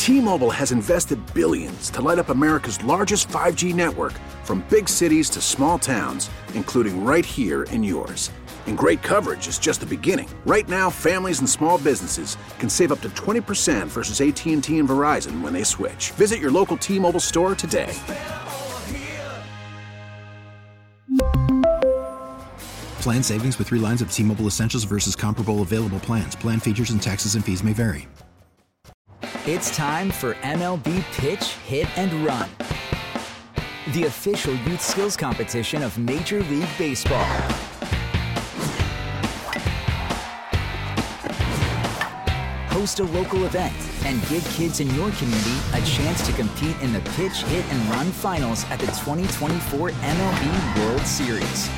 T-Mobile has invested billions to light up America's largest 5G network, from big cities to small towns, including right here in yours. And great coverage is just the beginning. Right now, families and small businesses can save up to 20% versus AT&T and Verizon when they switch. Visit your local T-Mobile store today. Plan savings with 3 lines of T-Mobile Essentials versus comparable available plans. Plan features and taxes and fees may vary. It's time for MLB Pitch, Hit, and Run, the official youth skills competition of Major League Baseball. Host a local event and give kids in your community a chance to compete in the Pitch, Hit, and Run finals at the 2024 MLB World Series.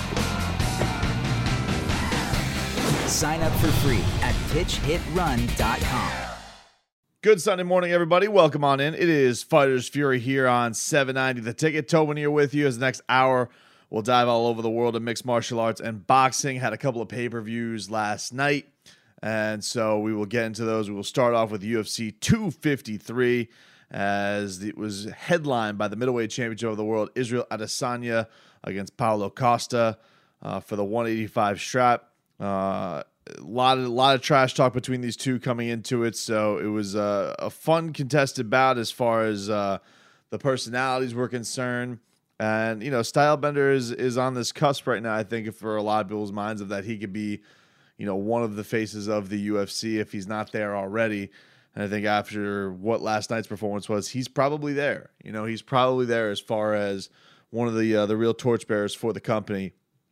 Sign up for free at pitchhitrun.com. Good Sunday morning, everybody. Welcome on in. It is Fighters Fury here on 790 The Ticket. Tobin here with you. As the next hour, we'll dive all over the world of mixed martial arts and boxing. Had a couple of pay-per-views last night, and so we will get into those. We will start off with UFC 253, as it was headlined by the middleweight championship of the world, Israel Adesanya, against Paulo Costa for the 185 strap. A lot of trash talk between these two coming into it, so it was a fun contested bout as far as the personalities were concerned. And Stylebender is on this cusp right now, I think, for a lot of people's minds, of that he could be one of the faces of the UFC if he's not there already. And I think after what last night's performance was, he's probably there. He's probably there as far as one of the real torchbearers for the company.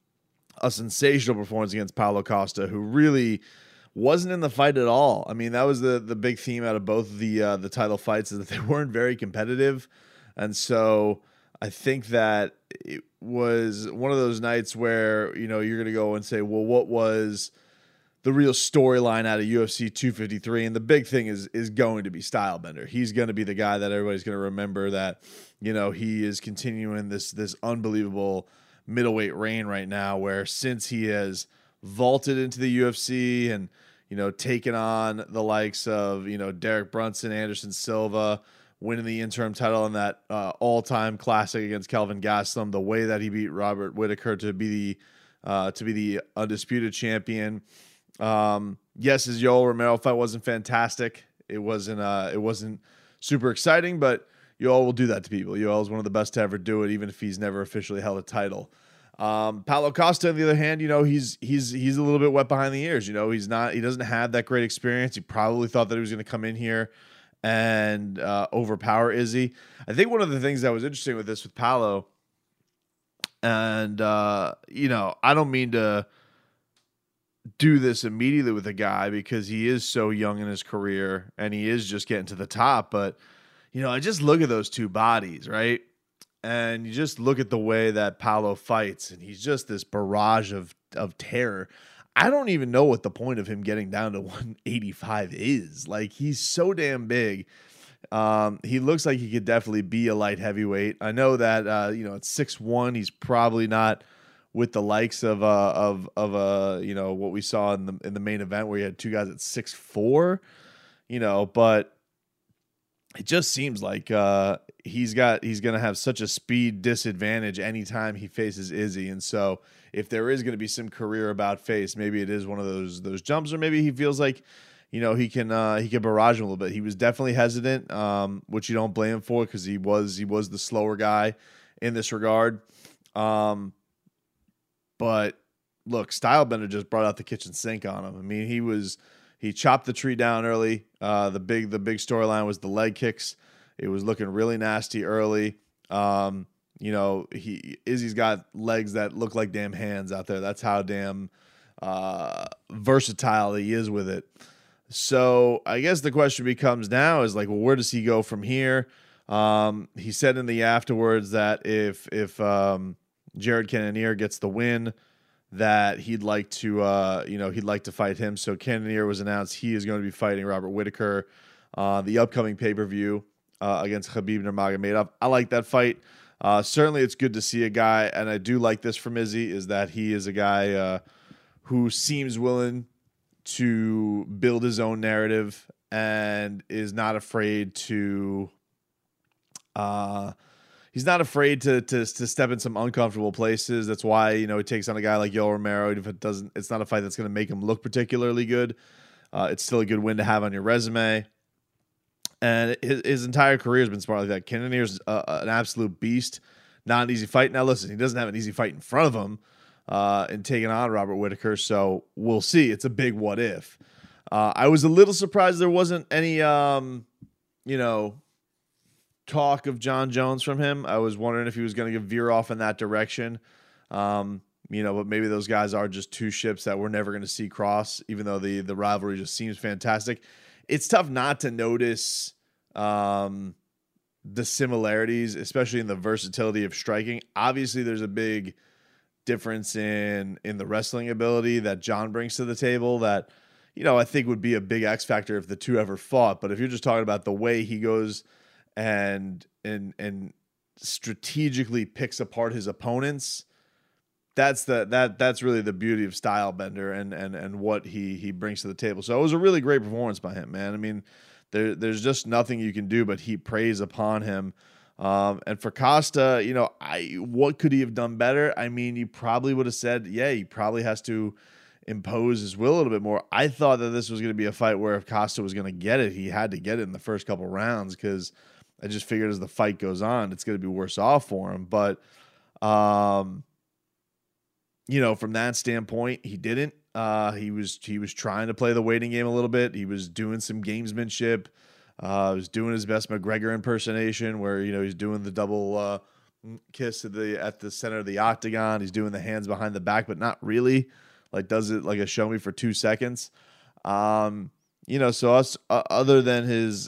A sensational performance against Paulo Costa, who really wasn't in the fight at all. I mean, that was the big theme out of both of the title fights, is that they weren't very competitive. And so I think that it was one of those nights where, you're going to go and say, well, what was the real storyline out of UFC 253? And the big thing is going to be Stylebender. He's going to be the guy that everybody's going to remember, that, he is continuing this unbelievable middleweight reign right now, where since he has vaulted into the UFC and taken on the likes of Derek Brunson, Anderson Silva, winning the interim title in that all-time classic against Kelvin Gastelum, the way that he beat Robert Whittaker to be the undisputed champion. Yes, his Yoel Romero fight wasn't fantastic. It wasn't super exciting, but Yoel will do that to people. Yoel is one of the best to ever do it, even if he's never officially held a title. Paulo Costa, on the other hand, he's a little bit wet behind the ears. He doesn't have that great experience. He probably thought that he was going to come in here and overpower Izzy. I think one of the things that was interesting with Paulo, and I don't mean to do this immediately with a guy because he is so young in his career and he is just getting to the top, but I just look at those two bodies, right? And you just look at the way that Paulo fights, and he's just this barrage of terror. I don't even know what the point of him getting down to 185 is. Like, he's so damn big. He looks like he could definitely be a light heavyweight. I know that at 6'1", he's probably not with the likes of what we saw in the main event, where you had two guys at 6'4", but it just seems like he's going to have such a speed disadvantage anytime he faces Izzy. And so if there is going to be some career about face, maybe it is one of those jumps, or maybe he feels like, he can barrage him a little bit. He was definitely hesitant, which you don't blame him for, because he was the slower guy in this regard. But look, Stylebender just brought out the kitchen sink on him. I mean, he chopped the tree down early. The big storyline was the leg kicks. It was looking really nasty early. Izzy's got legs that look like damn hands out there. That's how damn versatile he is with it. So I guess the question becomes now is, like, well, where does he go from here? He said in the afterwards that if Jared Cannonier gets the win, that he'd like to fight him. So Cannonier was announced he is going to be fighting Robert Whittaker the upcoming pay-per-view against Khabib Nurmagomedov. I like that fight. Certainly it's good to see a guy, and I do like this from Izzy, is that he is a guy who seems willing to build his own narrative and is not afraid to he's not afraid to step in some uncomfortable places. That's why, he takes on a guy like Yoel Romero. If it's not a fight that's going to make him look particularly good. It's still a good win to have on your resume. And his entire career has been smart like that. Cannonier's an absolute beast. Not an easy fight. Now, listen, he doesn't have an easy fight in front of him in taking on Robert Whittaker, so we'll see. It's a big what if. I was a little surprised there wasn't any, talk of John Jones from him. I was wondering if he was going to veer off in that direction. But maybe those guys are just two ships that we're never going to see cross, even though the rivalry just seems fantastic. It's tough not to notice the similarities, especially in the versatility of striking. Obviously, there's a big difference in the wrestling ability that John brings to the table that, I think would be a big X factor if the two ever fought. But if you're just talking about the way he goes and strategically picks apart his opponents, that's really the beauty of Stylebender and what he brings to the table. So it was a really great performance by him, man. I mean, there's just nothing you can do but heap praise upon him. And for Costa, what could he have done better? I mean, you probably would have said, he probably has to impose his will a little bit more. I thought that this was going to be a fight where if Costa was going to get it, he had to get it in the first couple rounds, because I just figured as the fight goes on, it's going to be worse off for him. But, from that standpoint, he didn't. He was trying to play the waiting game a little bit. He was doing some gamesmanship. He was doing his best McGregor impersonation, where he's doing the double kiss at the center of the octagon. He's doing the hands behind the back, but not really. Like, does it like a show me for 2 seconds. So us other than his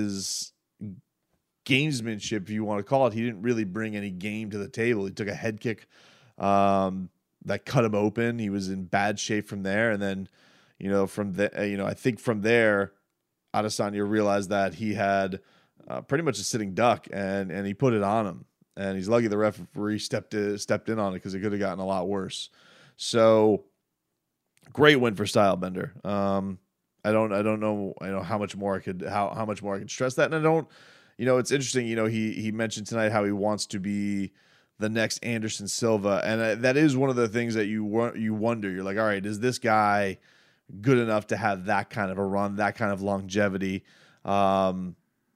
gamesmanship, if you want to call it, he didn't really bring any game to the table. He took a head kick that cut him open. He was in bad shape from there, and then I think from there, Adesanya realized that he had pretty much a sitting duck, and he put it on him. And he's lucky the referee stepped in on it, because it could have gotten a lot worse. So great win for Stylebender. I don't know how much more I could stress that, and I don't. It's interesting. He mentioned tonight how he wants to be the next Anderson Silva, and that is one of the things that you wonder. You're like, all right, is this guy good enough to have that kind of a run, that kind of longevity? His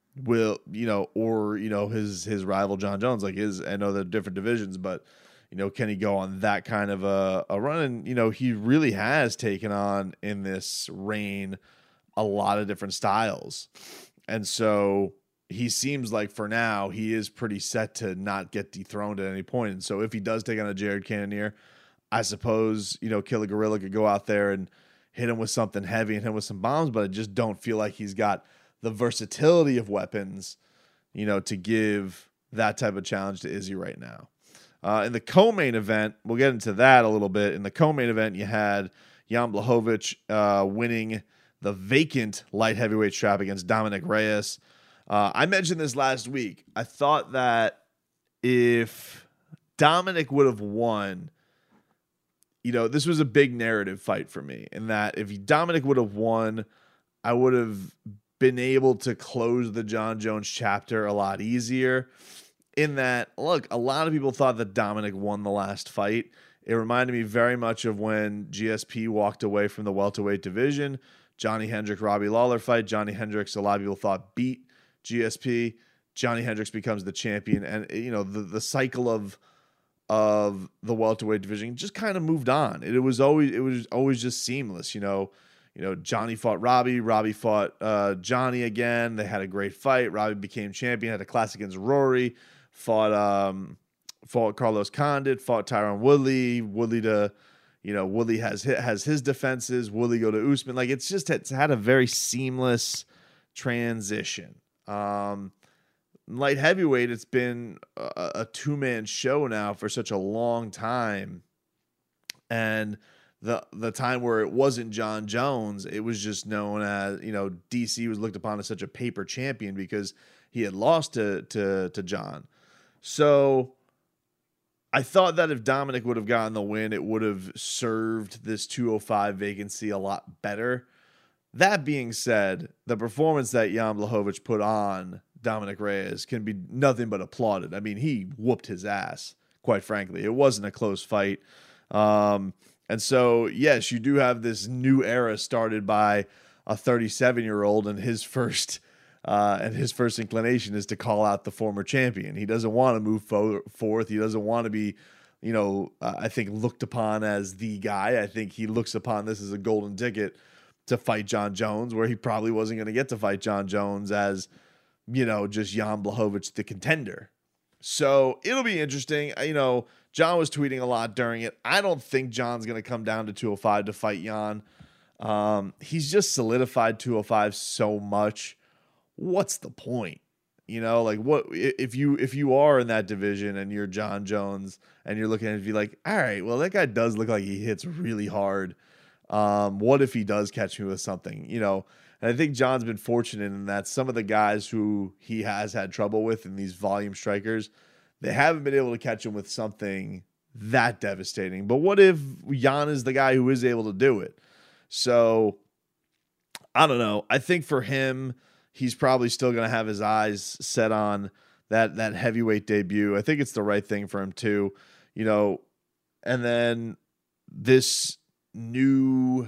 rival John Jones, I know they're different divisions, but can he go on that kind of a run? And he really has taken on in this reign a lot of different styles, and so he seems like for now he is pretty set to not get dethroned at any point. And so if he does take on a Jared Cannonier, I suppose Killer Gorilla could go out there and hit him with something heavy and hit him with some bombs, but I just don't feel like he's got the versatility of weapons, to give that type of challenge to Izzy right now. In the co-main event, we'll get into that a little bit. In the co-main event, you had Jan Blachowicz winning the vacant light heavyweight strap against Dominic Reyes. I mentioned this last week. I thought that if Dominic would have won, this was a big narrative fight for me, in that if Dominic would have won, I would have been able to close the John Jones chapter a lot easier. In that, look, a lot of people thought that Dominic won the last fight. It reminded me very much of when GSP walked away from the welterweight division. Johnny Hendricks, Robbie Lawler fight. Johnny Hendricks, a lot of people thought, beat GSP. Johnny Hendricks becomes the champion, and the cycle of the welterweight division just kind of moved on. It was always just seamless. Johnny fought Robbie fought Johnny again. They had a great fight. Robbie became champion, had a classic against Rory, fought Carlos Condit, fought Tyron Woodley. Woodley has his defenses. Woodley go to Usman. It's had a very seamless transition. Light heavyweight, it's been a two-man show now for such a long time, and the time where it wasn't John Jones, it was just known as, DC was looked upon as such a paper champion because he had lost to John. So I thought that if Dominic would have gotten the win, it would have served this 205 vacancy a lot better. That being said, the performance that Jan Blachowicz put on Dominic Reyes can be nothing but applauded. I mean, he whooped his ass, quite frankly. It wasn't a close fight. And so, yes, you do have this new era started by a 37-year-old, and his first inclination is to call out the former champion. He doesn't want to move forth. He doesn't want to be, I think, looked upon as the guy. I think he looks upon this as a golden ticket to fight Jon Jones, where he probably wasn't going to get to fight Jon Jones as, just Jan Blachowicz, the contender. So it'll be interesting. Jon was tweeting a lot during it. I don't think Jon's going to come down to 205 to fight Jan. He's just solidified 205 so much. What's the point? What if you are in that division and you're Jon Jones and you're looking at it and be like, all right, well, that guy does look like he hits really hard. What if he does catch me with something? And I think Jon's been fortunate in that some of the guys who he has had trouble with in these volume strikers, they haven't been able to catch him with something that devastating. But what if Jan is the guy who is able to do it? So I don't know. I think for him, he's probably still going to have his eyes set on that heavyweight debut. I think it's the right thing for him too, and then this new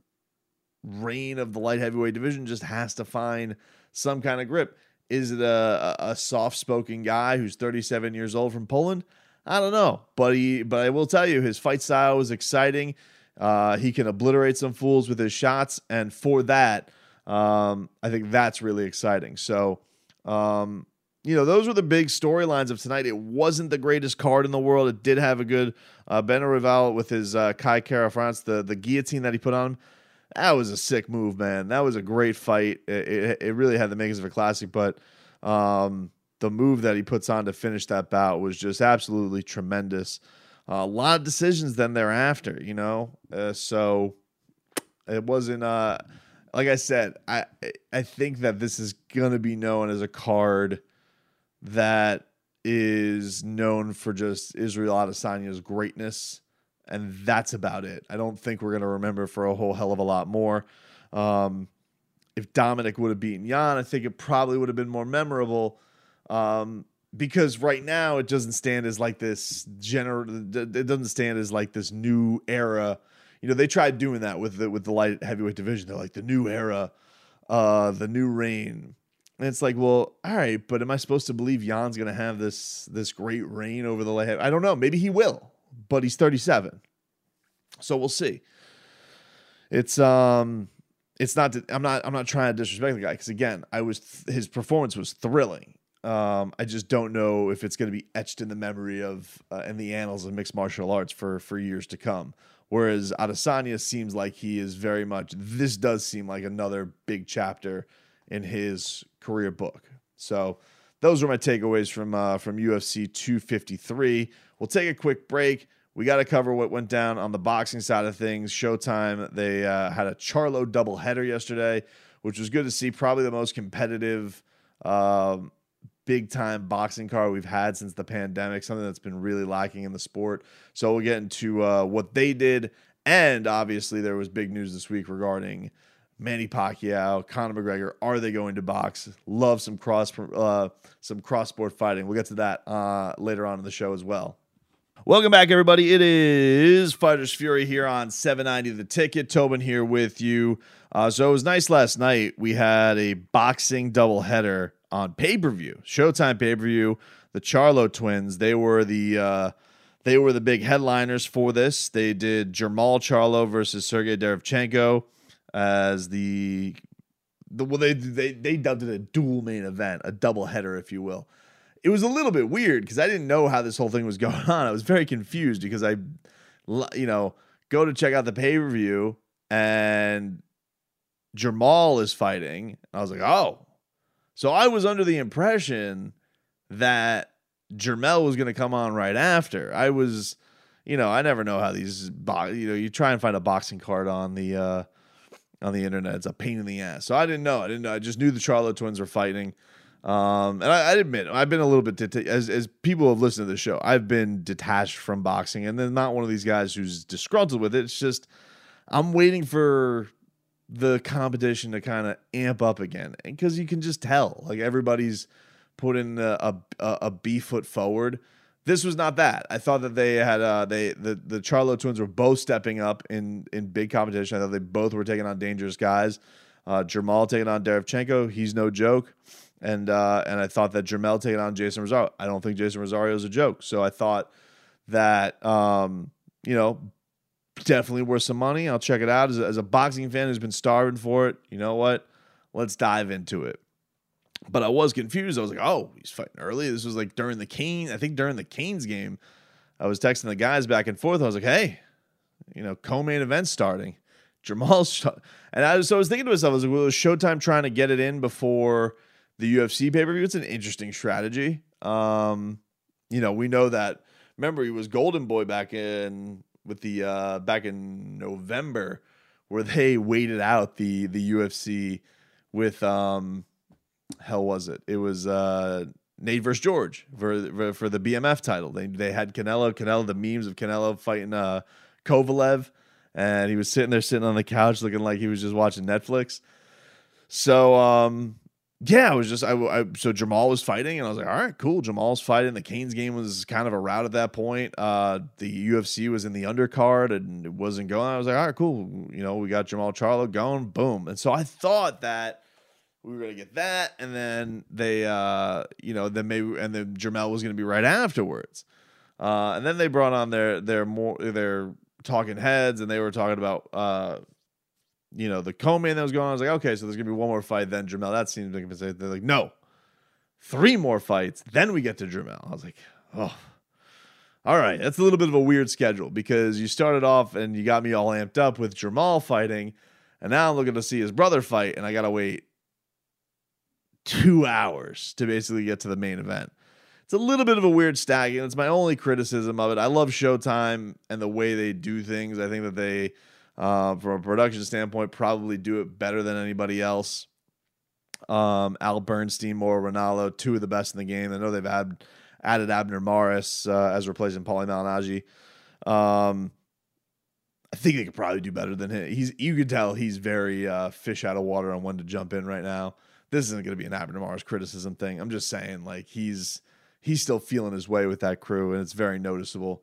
reign of the light heavyweight division just has to find some kind of grip. Is it a soft-spoken guy who's 37 years old from Poland? I don't know, but I will tell you, his fight style was exciting. He can obliterate some fools with his shots, and for that, I think that's really exciting. So, those were the big storylines of tonight. It wasn't the greatest card in the world. It did have a good Benno Rival with his Kai Kara France, the guillotine that he put on him. That was a sick move, man. That was a great fight. It really had the makings of a classic, but the move that he puts on to finish that bout was just absolutely tremendous. A lot of decisions then thereafter, so it wasn't, like I said, I think that this is going to be known as a card that is known for just Israel Adesanya's greatness, and that's about it. I don't think we're going to remember for a whole hell of a lot more. If Dominic would have beaten Jan, I think it probably would have been more memorable, because right now it doesn't stand as like this it doesn't stand as like this new era. They tried doing that with the light heavyweight division. They're like the new era, the new reign. And it's like, well, all right, but am I supposed to believe Jan's going to have this great reign over the light heavyweight? I don't know. Maybe he will, but he's 37. So we'll see. It's not I'm not trying to disrespect the guy, because again, his performance was thrilling. I just don't know if it's going to be etched in the memory of in the annals of mixed martial arts for years to come. Whereas Adesanya seems like he is very much, this does seem like another big chapter in his career book. So those are my takeaways from UFC 253. We'll take a quick break. We got to cover what went down on the boxing side of things. Showtime, they had a Charlo doubleheader yesterday, which was good to see. Probably the most competitive big-time boxing card we've had since the pandemic, something that's been really lacking in the sport. So we'll get into what they did, and obviously there was big news this week regarding Manny Pacquiao, Conor McGregor. Are they going to box? Love some cross-sport fighting. We'll get to that later on in the show as well. Welcome back, everybody. It is Fighters Fury here on 790 The Ticket. Tobin here with you. So it was nice last night. We had a boxing doubleheader on pay-per-view, Showtime pay-per-view. The Charlo twins, they were the big headliners for this. They did Jermall Charlo versus Sergey Derevchenko as they dubbed it a dual main event, a doubleheader, if you will. It was a little bit weird because I didn't know how this whole thing was going on. I was very confused because I go to check out the pay-per-view and Jermall is fighting. I was like, oh. So I was under the impression that Jermell was going to come on right after. I was, I never know how these, you try and find a boxing card on the internet. It's a pain in the ass. So I didn't know. I just knew the Charlo twins were fighting. And I admit, I've been a little bit, as people have listened to the show, I've been detached from boxing, and then not one of these guys who's disgruntled with it. It's just, I'm waiting for the competition to kind of amp up again. And because you can just tell, like, everybody's putting a B foot forward. This was not that. I thought that they had, the Charlo twins were both stepping up in big competition. I thought they both were taking on dangerous guys. Jermall taking on Derevchenko, he's no joke. And I thought that Jermell taking on Jason Rosario, I don't think Jason Rosario is a joke. So I thought that, definitely worth some money. I'll check it out. As a boxing fan who's been starving for it, you know what? Let's dive into it. But I was confused. I was like, oh, he's fighting early. This was like during the Canes game. I was texting the guys back and forth. I was like, hey, co-main event starting. Jermall's and I was thinking to myself, I was like, well, is Showtime trying to get it in before the UFC pay-per-view? It's an interesting strategy. We know that, remember, he was Golden Boy back in November, where they waited out the UFC with hell was it? It was Nate versus George for the BMF title. They had Canelo, the memes of Canelo fighting Kovalev, and he was sitting on the couch looking like he was just watching Netflix. So yeah, it was just so Jermall was fighting, and I was like, all right, cool. Jermall's fighting. The Canes game was kind of a rout at that point. The UFC was in the undercard and it wasn't going. I was like, all right, cool. We got Jermall Charlo going, boom. And so I thought that we were gonna get that, and then they, then Jermell was gonna be right afterwards. And then they brought on their talking heads, and they were talking about the co-main that was going on. I was like, okay, so there's going to be one more fight, then Jermell. That seems like a mistake. They're like, no, 3 more fights, then we get to Jermell. I was like, oh, all right. That's a little bit of a weird schedule, because you started off and you got me all amped up with Jermall fighting, and now I'm looking to see his brother fight, and I got to wait 2 hours to basically get to the main event. It's a little bit of a weird stacking. It's my only criticism of it. I love Showtime and the way they do things. I think that they, from a production standpoint, probably do it better than anybody else. Al Bernstein, Mauro Ranallo, 2 of the best in the game. I know they've added Abner Maris as replacing Paulie Malignaggi. I think they could probably do better than him. You can tell he's very fish out of water on when to jump in right now. This isn't going to be an Abner Maris criticism thing. I'm just saying, like, he's still feeling his way with that crew, and it's very noticeable.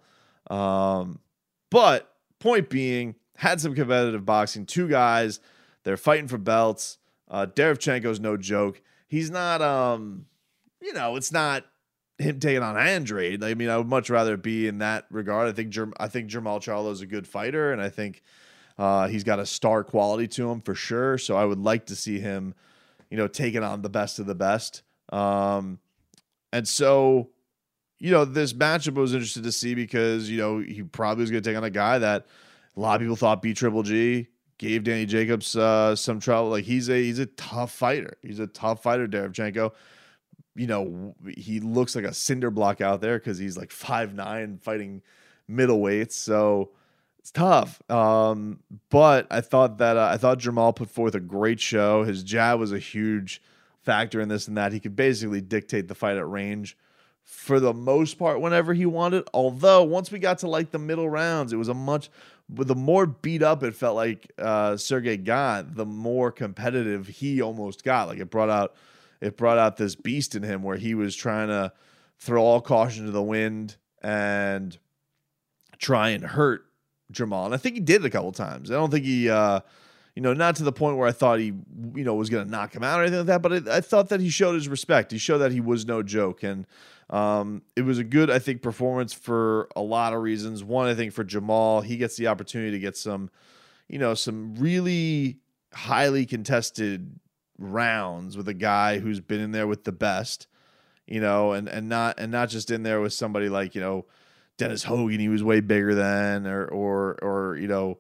But point being, had some competitive boxing. 2 guys, they're fighting for belts. Derevchenko's no joke. He's not, it's not him taking on Andrade. I mean, I would much rather be in that regard. I think Jermall Charlo is a good fighter, and I think he's got a star quality to him for sure. So I would like to see him, taking on the best of the best. And so, this matchup I was interested to see, because, he probably was going to take on a guy that a lot of people thought beat Triple G, gave Danny Jacobs some trouble. Like, he's a tough fighter. He's a tough fighter, Derevchenko. He looks like a cinder block out there because he's like 5'9", fighting middleweights. So it's tough. But I thought Jermall put forth a great show. His jab was a huge factor in this and that. He could basically dictate the fight at range for the most part whenever he wanted. Although once we got to like the middle rounds, it was the more beat up it felt like Sergey got, the more competitive he almost got. Like, it brought out this beast in him where he was trying to throw all caution to the wind and try and hurt Jermall. And I think he did it a couple times. I don't think he, not to the point where I thought he, was going to knock him out or anything like that, but I thought that he showed his respect. He showed that he was no joke. And it was a good, I think, performance for a lot of reasons. One, I think for Jermall, he gets the opportunity to get some really highly contested rounds with a guy who's been in there with the best, and not just in there with somebody like, Dennis Hogan, he was way bigger than, or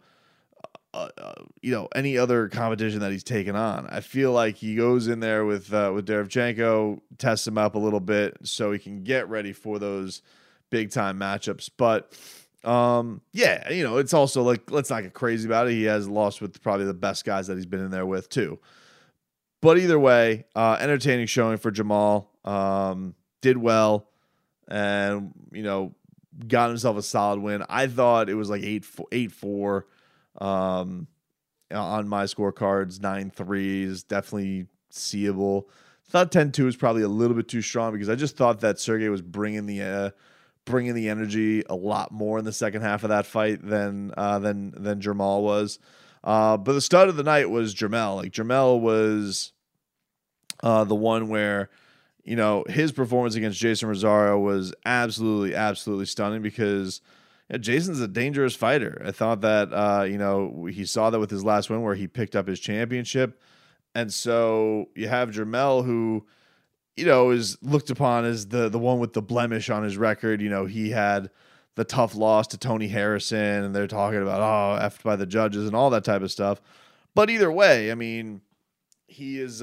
any other competition that he's taken on. I feel like he goes in there with Derevchenko, tests him up a little bit so he can get ready for those big time matchups. But it's also like, let's not get crazy about it. He has lost with probably the best guys that he's been in there with too. But either way, entertaining showing for Jamal. Did well, and got himself a solid win. I thought it was like 8-4 on my scorecards. 9-3 is definitely seeable. Thought 10-2 was probably a little bit too strong because I just thought that Sergey was bringing the energy a lot more in the second half of that fight than Jermall was. But the stud of the night was Jermell. Like, Jermell was the one where, his performance against Jason Rosario was absolutely, absolutely stunning because Jason's a dangerous fighter. I thought that, he saw that with his last win where he picked up his championship. And so you have Jermell who, is looked upon as the one with the blemish on his record. He had the tough loss to Tony Harrison, and they're talking about, effed by the judges and all that type of stuff. But either way, I mean, he is,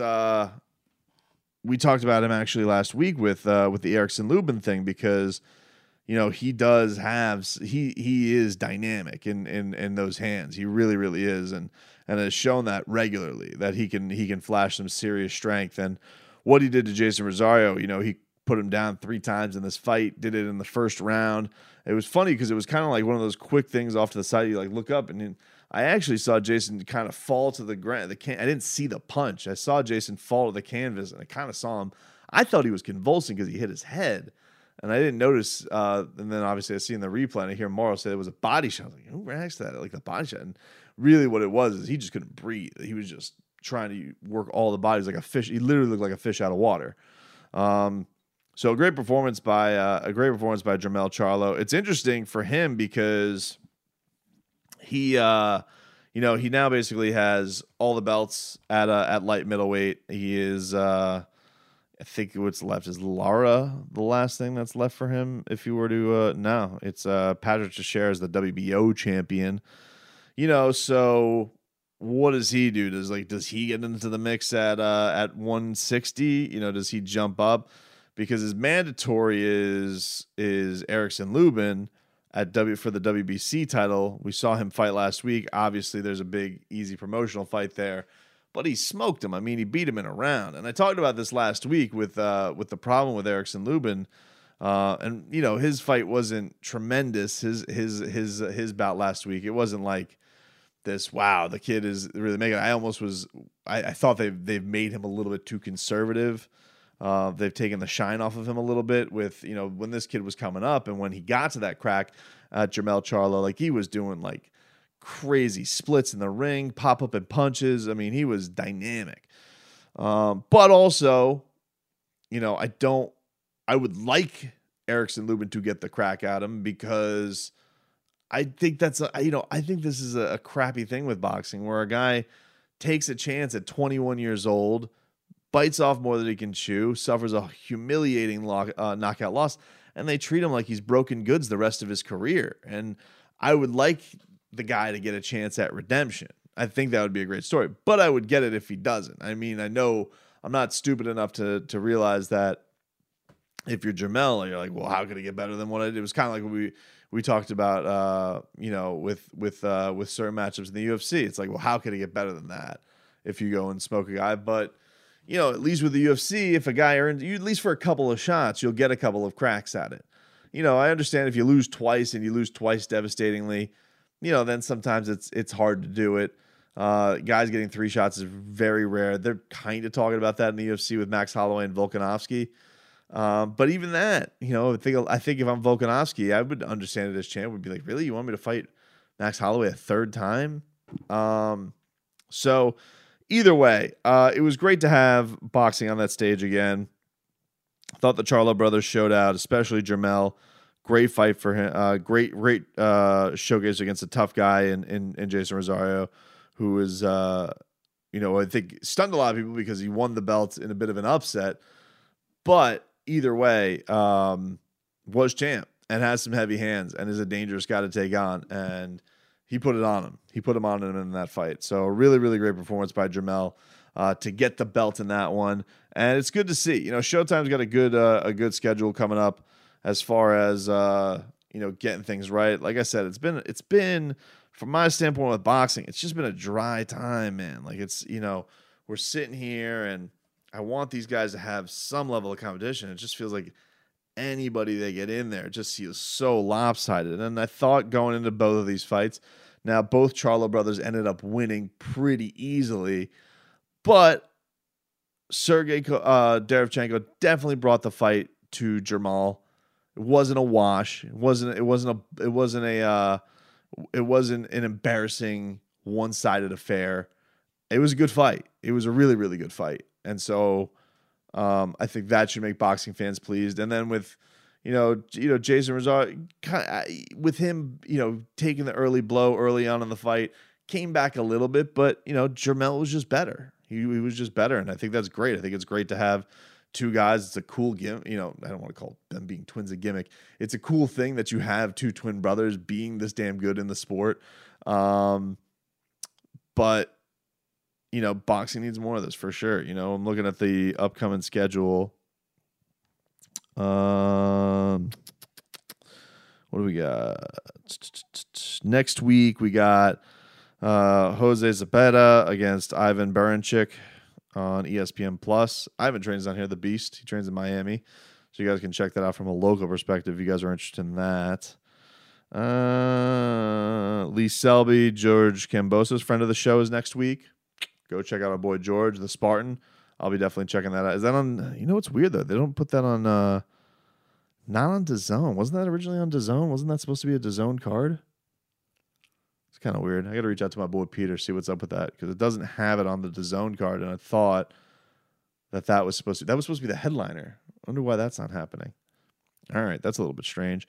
we talked about him actually last week with the Erickson Lubin thing because, he does have, he is dynamic in those hands. He really, really is. And has shown that regularly that he can flash some serious strength. And what he did to Jason Rosario, he put him down 3 times in this fight, did it in the first round. It was funny because it was kind of like one of those quick things off to the side. You like look up, and I actually saw Jason kind of fall to the ground. I didn't see the punch. I saw Jason fall to the canvas, and I kind of saw him. I thought he was convulsing because he hit his head, and I didn't notice. And then obviously I see in the replay, and I hear Morrow say it was a body shot. I was like, who reacts to that? Like the body shot. And really what it was is he just couldn't breathe. He was just trying to work all the bodies like a fish. He literally looked like a fish out of water. So a great performance by Jermell Charlo. It's interesting for him because he now basically has all the belts at light middleweight. He is I think what's left is Lara, the last thing that's left for him. If you were to no, it's Patrick Teixeira is the WBO champion. So what does he do? Does he get into the mix at 160? Does he jump up? Because his mandatory is Erickson Lubin for the WBC title. We saw him fight last week. Obviously, there's a big, easy promotional fight there, but he smoked him. I mean, he beat him in a round. And I talked about this last week with the problem with Erickson Lubin. And his fight wasn't tremendous. His bout last week, it wasn't like this. Wow, the kid is really making it. I thought they've made him a little bit too conservative. They've taken the shine off of him a little bit with, when this kid was coming up and when he got to that crack at Jermell Charlo, like he was doing like crazy splits in the ring, pop up and punches. I mean, he was dynamic. But also, I would like Erickson Lubin to get the crack at him because I think I think this is a crappy thing with boxing where a guy takes a chance at 21 years old, bites off more than he can chew, suffers a humiliating knockout loss, and they treat him like he's broken goods the rest of his career. And I would like the guy to get a chance at redemption. I think that would be a great story, but I would get it if he doesn't. I mean, I know I'm not stupid enough to realize that if you're Jermell, you're like, well, how could he get better than what I did? It was kind of like what we talked about, with certain matchups in the UFC. It's like, well, how could he get better than that if you go and smoke a guy? But at least with the UFC, if a guy earns you, at least for a couple of shots, you'll get a couple of cracks at it. I understand if you lose twice and you lose twice devastatingly, then sometimes it's hard to do it. Guys getting 3 shots is very rare. They're kind of talking about that in the UFC with Max Holloway and Volkanovski. But even that, I think if I'm Volkanovski, I would understand it as champ. Would be like, really, you want me to fight Max Holloway a 3rd time? So either way, it was great to have boxing on that stage again. Thought the Charlo brothers showed out, especially Jermell. Great fight for him. Great showcase against a tough guy in Jason Rosario, who is, I think stunned a lot of people because he won the belt in a bit of an upset. But either way, was champ and has some heavy hands and is a dangerous guy to take on. And he put it on him. He put him on him in that fight. So really, really great performance by Jermell to get the belt in that one. And it's good to see. Showtime's got a good schedule coming up as far as getting things right. Like I said, it's been from my standpoint with boxing, it's just been a dry time, man. Like it's we're sitting here and I want these guys to have some level of competition. It just feels like anybody they get in there just feels so lopsided. And I thought going into both of these fights, now both Charlo brothers ended up winning pretty easily, but Sergey Derevchenko definitely brought the fight to Jermall. It wasn't a wash. It wasn't an embarrassing one-sided affair. It was a good fight. It was a really, really good fight. And so I think that should make boxing fans pleased. And then with, Jason Rosado, with him, taking the early blow early on in the fight, came back a little bit, but, Jermell was just better. He was just better. And I think that's great. I think it's great to have two guys. It's a cool gimmick. I don't want to call them being twins a gimmick. It's a cool thing that you have two twin brothers being this damn good in the sport. But, boxing needs more of this for sure. I'm looking at the upcoming schedule. What do we got? Next week, we got Jose Zepeda against Ivan Baranchyk on ESPN Plus. Ivan trains down here, the Beast. He trains in Miami. So you guys can check that out from a local perspective if you guys are interested in that. Lee Selby, George Kambosos, friend of the show, is next week. Go check out our boy George, the Spartan. I'll be definitely checking that out. Is that on, it's weird though. They don't put that on, not on DAZN. Wasn't that originally on DAZN? Wasn't that supposed to be a DAZN card? It's kind of weird. I got to reach out to my boy Peter, see what's up with that, because it doesn't have it on the DAZN card, and I thought that was supposed to be the headliner. I wonder why that's not happening. All right, that's a little bit strange.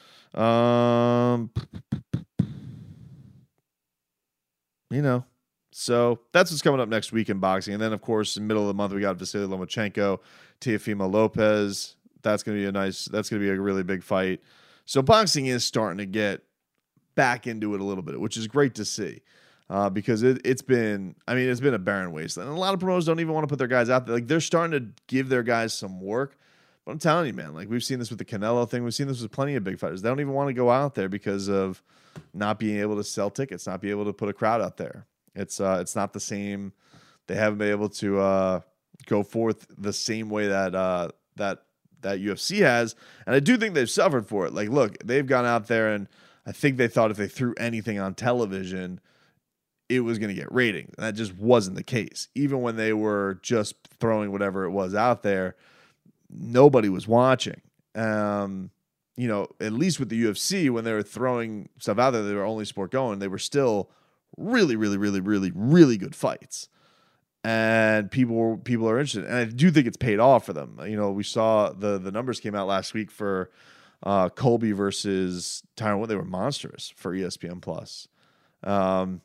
So that's what's coming up next week in boxing. And then, of course, in the middle of the month, we got Vasily Lomachenko, Teofimo Lopez. That's going to be a really big fight. So boxing is starting to get back into it a little bit, which is great to see. Because it's been a barren wasteland. And a lot of promoters don't even want to put their guys out there. Like, they're starting to give their guys some work. But I'm telling you, man, like, we've seen this with the Canelo thing. We've seen this with plenty of big fighters. They don't even want to go out there because of not being able to sell tickets, not being able to put a crowd out there. It's not the same. They haven't been able to go forth the same way that UFC has. And I do think they've suffered for it. Like, look, they've gone out there, and I think they thought if they threw anything on television, it was going to get ratings. And that just wasn't the case. Even when they were just throwing whatever it was out there, nobody was watching. At least with the UFC, when they were throwing stuff out there, they were only sport going. They were still really, really, really, really, really good fights. And people are interested. And I do think it's paid off for them. We saw the numbers came out last week for Colby versus Tyron Wood. They were monstrous for ESPN Plus. And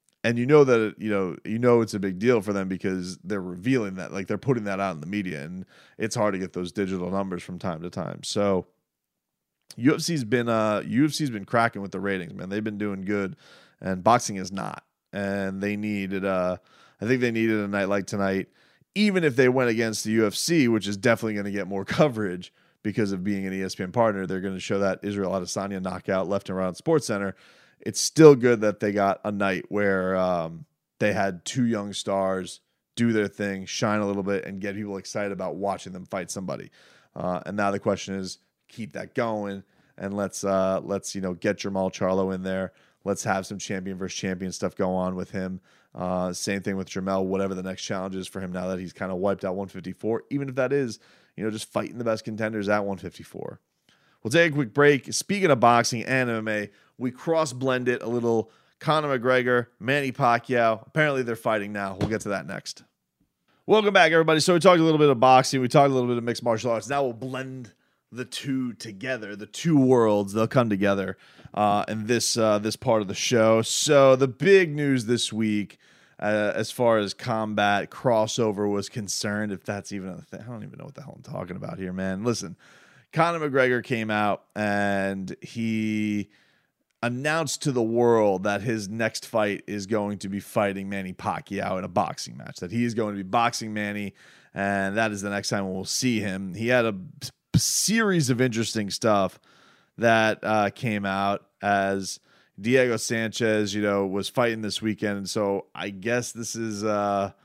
that it's a big deal for them because they're revealing that, like, they're putting that out in the media, and it's hard to get those digital numbers from time to time. So UFC's been cracking with the ratings, man. They've been doing good, and boxing is not. And they needed I think they needed a night like tonight, even if they went against the UFC, which is definitely going to get more coverage because of being an ESPN partner. They're going to show that Israel Adesanya knockout left and right on SportsCenter. It's still good that they got a night where they had two young stars do their thing, shine a little bit, and get people excited about watching them fight somebody. And now the question is, keep that going, and let's get Jermall Charlo in there. Let's have some champion versus champion stuff go on with him. Same thing with Jermell, whatever the next challenge is for him now that he's kind of wiped out 154, even if that is, just fighting the best contenders at 154. We'll take a quick break. Speaking of boxing and MMA, we cross-blend it a little. Conor McGregor, Manny Pacquiao. Apparently they're fighting now. We'll get to that next. Welcome back, everybody. So we talked a little bit of boxing. We talked a little bit of mixed martial arts. Now we'll blend the two together, the two worlds. They'll come together in this part of the show. So the big news this week, as far as combat crossover was concerned, if that's even a thing, I don't even know what the hell I'm talking about here, man. Listen, Conor McGregor came out and he announced to the world that his next fight is going to be fighting Manny Pacquiao in a boxing match, that he is going to be boxing Manny, and that is the next time we'll see him. He had a series of interesting stuff that came out as Diego Sanchez, was fighting this weekend. And so I guess this is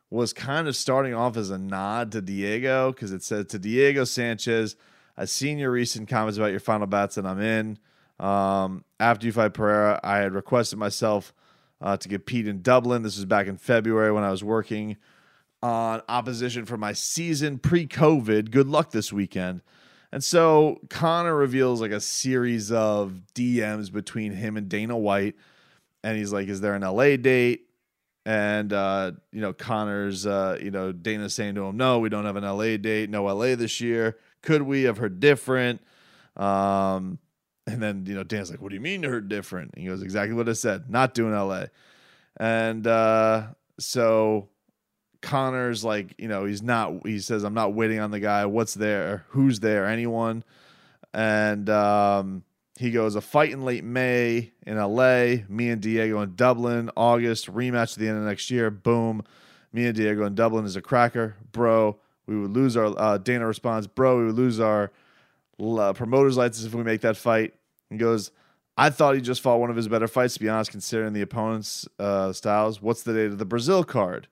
was kind of starting off as a nod to Diego, because it said to Diego Sanchez, I've seen your recent comments about your final bats and I'm in. After you fight Pereira, I had requested myself to compete in Dublin. This was back in February when I was working on opposition for my season pre-COVID. Good luck this weekend. And so Conor reveals like a series of DMs between him and Dana White. And he's like, is there an LA date? And, Conor's, Dana's saying to him, no, we don't have an LA date. No LA this year. Could we? I've heard different. And then, Dana's like, what do you mean you heard different? And he goes, exactly what I said. Not doing LA. And so Conor's like, he says, I'm not waiting on the guy. What's there? Who's there? Anyone? And he goes, a fight in late May in LA, me and Diego in Dublin, August, rematch at the end of next year. Boom. Me and Diego in Dublin is a cracker. Bro, we would lose our, Dana responds, bro, we would lose our promoter's license if we make that fight. He goes, I thought he just fought one of his better fights, to be honest, considering the opponent's styles. What's the date of the Brazil card?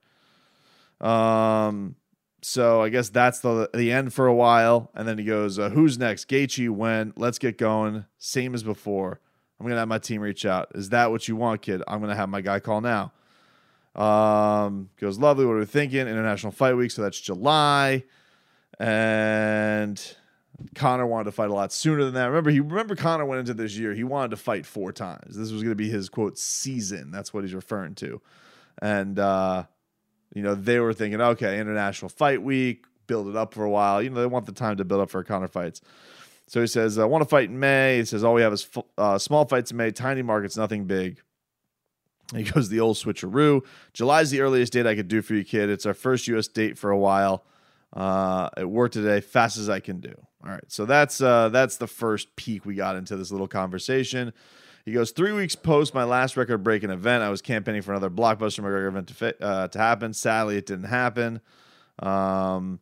So I guess that's the end for a while. And then he goes, who's next? Gaethje, when? Let's get going. Same as before. I'm going to have my team reach out. Is that what you want, kid? I'm going to have my guy call now. Goes, lovely. What are we thinking? International Fight Week. So that's July. And Conor wanted to fight a lot sooner than that. Remember Conor went into this year. He wanted to fight 4 times. This was going to be his, quote, season. That's what he's referring to. And, they were thinking, okay, International Fight Week, build it up for a while. They want the time to build up for Conor fights. So he says, I want to fight in May. He says, all we have is small fights in May, tiny markets, nothing big. He goes, the old switcheroo. July's the earliest date I could do for you, kid. It's our first U.S. date for a while. It worked today, fast as I can do. All right, so that's the first peek we got into this little conversation. He goes, 3 weeks post my last record-breaking event, I was campaigning for another blockbuster McGregor event to happen. Sadly, it didn't happen. And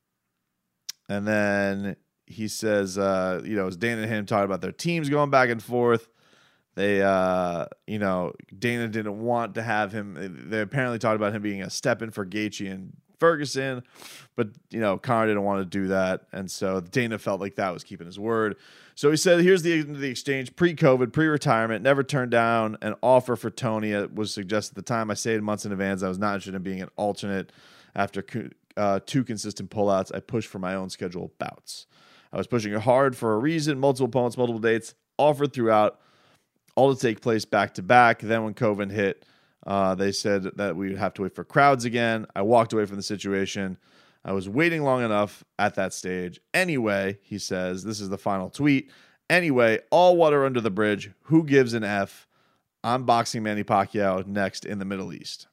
then he says, it was Dana and him talking about their teams going back and forth. They, Dana didn't want to have him. They apparently talked about him being a step-in for Gaethje and Ferguson, but, Conor didn't want to do that. And so Dana felt like that was keeping his word. So he said, here's the end of the exchange, pre-COVID, pre-retirement, never turned down an offer for Tony. It was suggested at the time. I stated months in advance I was not interested in being an alternate. After 2 consistent pullouts, I pushed for my own scheduled bouts. I was pushing it hard for a reason, multiple opponents, multiple dates, offered throughout, all to take place back-to-back. Then when COVID hit, they said that we would have to wait for crowds again. I walked away from the situation. I was waiting long enough at that stage. Anyway, he says, this is the final tweet. Anyway, all water under the bridge. Who gives an F? I'm boxing Manny Pacquiao next in the Middle East.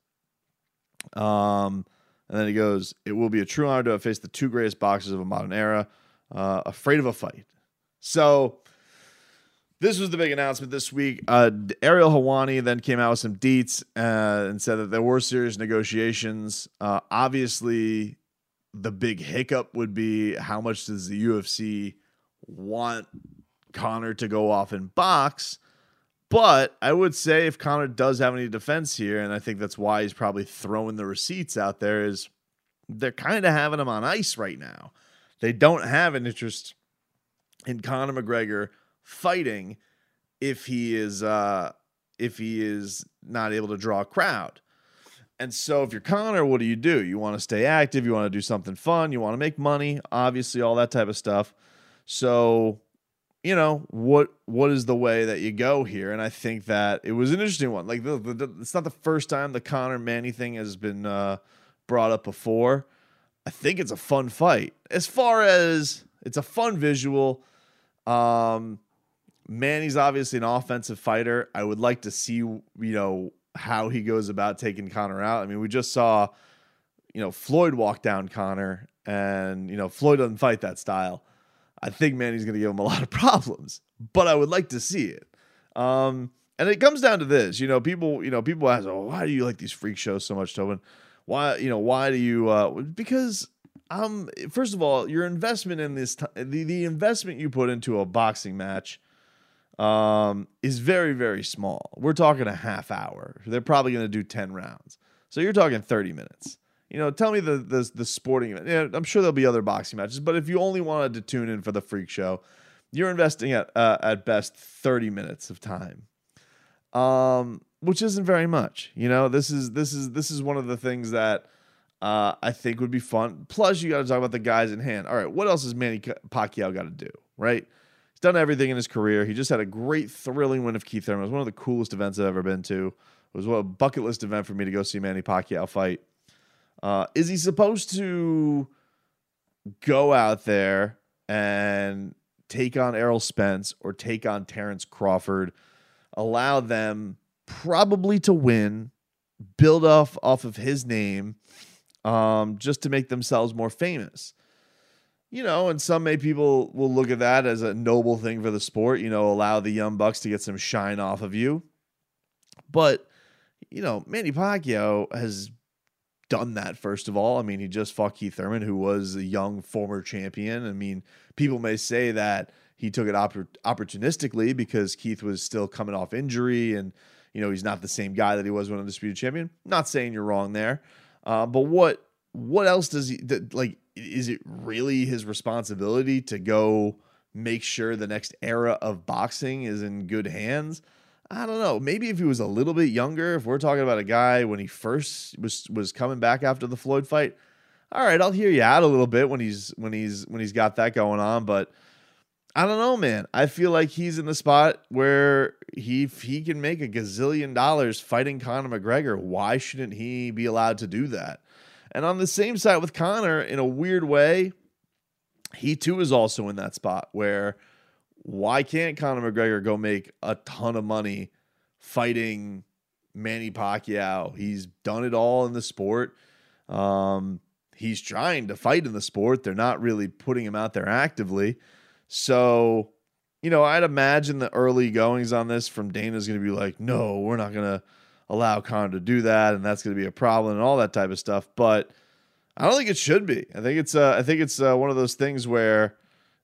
And then he goes, it will be a true honor to have faced the 2 greatest boxers of a modern era. Afraid of a fight. So this was the big announcement this week. Ariel Helwani then came out with some deets and said that there were serious negotiations. Obviously, the big hiccup would be how much does the UFC want Conor to go off and box? But I would say if Conor does have any defense here, and I think that's why he's probably throwing the receipts out there, is they're kind of having him on ice right now. They don't have an interest in Conor McGregor fighting if he is not able to draw a crowd. And so if you're Conor, what do? You want to stay active. You want to do something fun. You want to make money, obviously, all that type of stuff. So, what is the way that you go here? And I think that it was an interesting one. Like, it's not the first time the Conor Manny thing has been brought up before. I think it's a fun fight. As far as it's a fun visual, Manny's obviously an offensive fighter. I would like to see, how he goes about taking Conor out. I mean, we just saw, Floyd walk down Conor, and, Floyd doesn't fight that style. I think Manny's going to give him a lot of problems, but I would like to see it. And it comes down to this, people ask, oh, why do you like these freak shows so much, Tobin? Why do you, because, first of all, your investment in this, the investment you put into a boxing match, is very, very small. We're talking a half hour. They're probably going to do 10 rounds. So you're talking 30 minutes. tell me the sporting event. Yeah, I'm sure there'll be other boxing matches, but if you only wanted to tune in for the freak show, you're investing at best 30 minutes of time, which isn't very much. This is one of the things that I think would be fun. Plus, you got to talk about the guys in hand. All right, what else has Manny Pacquiao got to do? Right, he's done everything in his career. He just had a great, thrilling win of Keith Thurman. It was one of the coolest events I've ever been to. It was a bucket list event for me to go see Manny Pacquiao fight. Is he supposed to go out there and take on Errol Spence or take on Terrence Crawford, allow them probably to win, build off of his name, just to make themselves more famous? And some people will look at that as a noble thing for the sport, allow the young bucks to get some shine off of you. But, Manny Pacquiao has done that, first of all. I mean, he just fought Keith Thurman, who was a young former champion. I mean, people may say that he took it opportunistically because Keith was still coming off injury and, he's not the same guy that he was when Undisputed Champion. Not saying you're wrong there. But what else does he, is it really his responsibility to go make sure the next era of boxing is in good hands? I don't know. Maybe if he was a little bit younger, if we're talking about a guy when he first was coming back after the Floyd fight, all right, I'll hear you out a little bit when he's got that going on. But I don't know, man. I feel like he's in the spot where he can make $1 gazillion fighting Conor McGregor. Why shouldn't he be allowed to do that? And on the same side with Conor, in a weird way, he too is also in that spot where, why can't Conor McGregor go make a ton of money fighting Manny Pacquiao? He's done it all in the sport. He's trying to fight in the sport. They're not really putting him out there actively. So, I'd imagine the early goings on this from Dana is going to be like, no, we're not going to allow Conor to do that, and that's going to be a problem and all that type of stuff. But I don't think it should be. I think it's one of those things where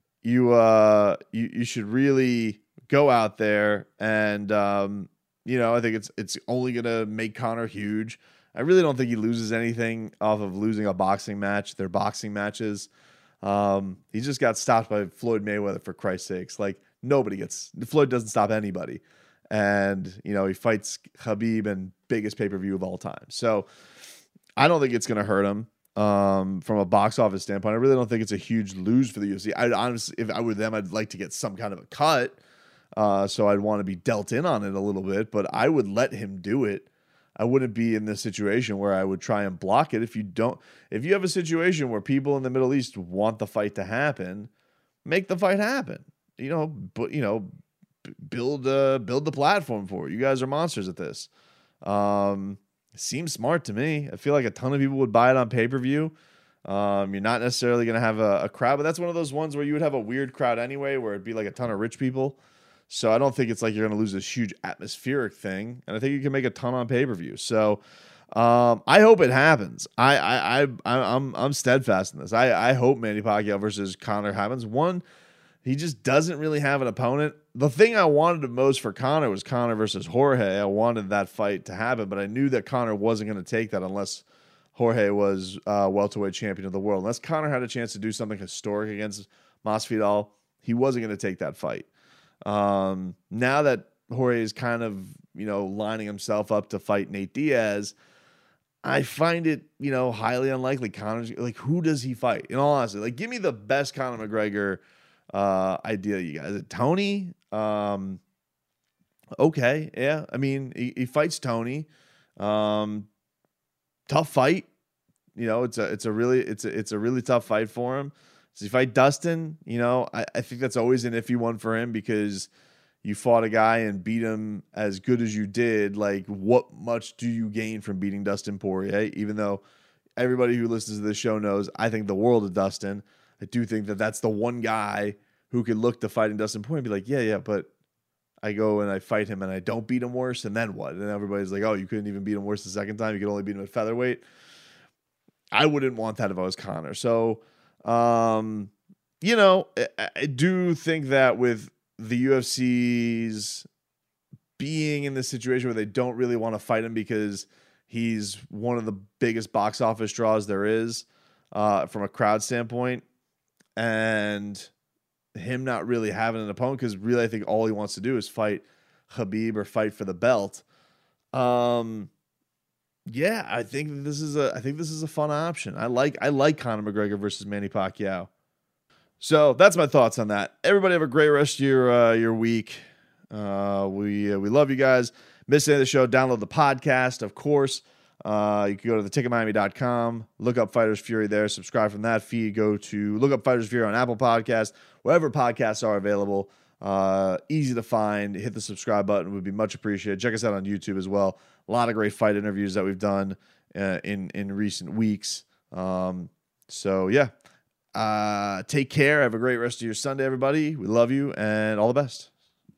you should really go out there and, I think it's only going to make Conor huge. I really don't think he loses anything off of losing a boxing match. They're boxing matches. He just got stopped by Floyd Mayweather, for Christ's sakes. Like, Floyd doesn't stop anybody. And, he fights Khabib in biggest pay-per-view of all time. So I don't think it's going to hurt him. From a box office standpoint, I really don't think it's a huge lose for the UFC. I honestly, if I were them, I'd like to get some kind of a cut. So I'd want to be dealt in on it a little bit, but I would let him do it. I wouldn't be in this situation where I would try and block it. If you have a situation where people in the Middle East want the fight to happen, make the fight happen. But build the platform for it. You guys are monsters at this. Seems smart to me. I feel like a ton of people would buy it on pay-per-view. You're not necessarily going to have a crowd, but that's one of those ones where you would have a weird crowd anyway, where it'd be like a ton of rich people. So I don't think it's like you're going to lose this huge atmospheric thing, and I think you can make a ton on pay-per-view. So I hope it happens. I'm steadfast in this. I hope Manny Pacquiao versus Conor happens. One, he just doesn't really have an opponent. The thing I wanted the most for Conor was Conor versus Jorge. I wanted that fight to happen, but I knew that Conor wasn't going to take that unless Jorge was welterweight champion of the world. Unless Conor had a chance to do something historic against Masvidal, he wasn't going to take that fight. Now that Jorge is kind of, lining himself up to fight Nate Diaz, I find it, highly unlikely. Conor's like, who does he fight? In all honesty, like, give me the best Conor McGregor idea, you guys. Is it Tony? Okay, yeah. I mean, he fights Tony. Tough fight. It's a really tough fight for him. Does he fight Dustin? I think that's always an iffy one for him because you fought a guy and beat him as good as you did. Like, what much do you gain from beating Dustin Poirier? Even though everybody who listens to this show knows I think the world of Dustin. I do think that that's the one guy who could look to fighting Dustin Poirier and be like, yeah, but I go and I fight him and I don't beat him worse, and then what? And everybody's like, oh, you couldn't even beat him worse the second time. You could only beat him at featherweight. I wouldn't want that if I was Conor. So, I do think that with the UFC's being in this situation where they don't really want to fight him because He's one of the biggest box office draws there is from a crowd standpoint. And him not really having an opponent, because really I think all he wants to do is fight Khabib or fight for the belt. Yeah, I think this is a fun option. I like Conor McGregor versus Manny Pacquiao. So that's my thoughts on that. Everybody have a great rest of your week. We love you guys. Miss any of the show, download the podcast, of course. You can go to theticketmiami.com, look up Fighters Fury there, subscribe from that feed, look up Fighters Fury on Apple Podcasts, wherever podcasts are available. Easy to find. Hit the subscribe button, would be much appreciated. Check us out on YouTube as well. A lot of great fight interviews that we've done in recent weeks. So yeah, take care. Have a great rest of your Sunday, everybody. We love you and all the best.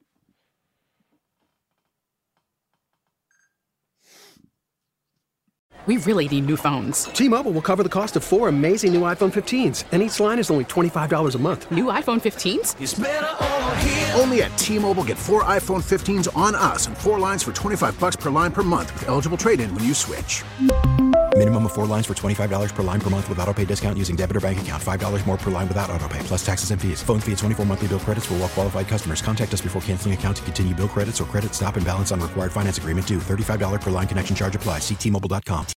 We really need new phones. T-Mobile will cover the cost of 4 amazing new iPhone 15s, and each line is only $25 a month. New iPhone 15s? It's better over here. Only at T-Mobile, get 4 iPhone 15s on us and 4 lines for $25 per line per month with eligible trade-in when you switch. Minimum of 4 lines for $25 per line per month with autopay discount using debit or bank account. $5 more per line without autopay, plus taxes and fees. Phone fee at 24 monthly bill credits for well-qualified customers. Contact us before canceling account to continue bill credits or credit stop and balance on required finance agreement due. $35 per line connection charge applies. See T-Mobile.com.